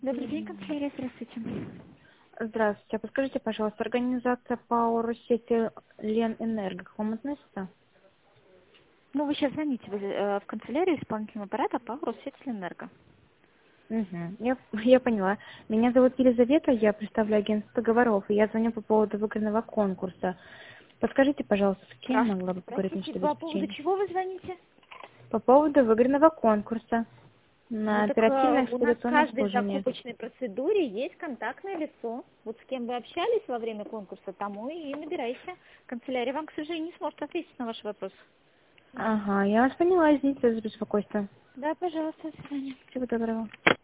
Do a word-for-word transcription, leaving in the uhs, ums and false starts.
Добрый день, канцелярия, здравствуйте. Здравствуйте. А подскажите, пожалуйста, организация ПАО Россети Ленэнерго к вам относится? Ну, вы сейчас звоните вы, э, в канцелярию исполнительного аппарата по Россельэнерго. Угу. Я, я поняла. Меня зовут Елизавета, я представляю агентство договоров, и я звоню по поводу выигранного конкурса. Подскажите, пожалуйста, с кем я могла бы поговорить Простите, насчет по поводу обеспечения? чего вы звоните? По поводу выигранного конкурса Ну на так э, оперативное у нас в эксплуатационное каждой обслуживание. закупочной процедуре есть контактное лицо. Вот с кем вы общались во время конкурса, тому и набирайте. Канцелярия вам, к сожалению, не сможет ответить на ваш вопрос. Ага, я вас поняла, извините за беспокойство. Да, пожалуйста, до свидания. Всего доброго.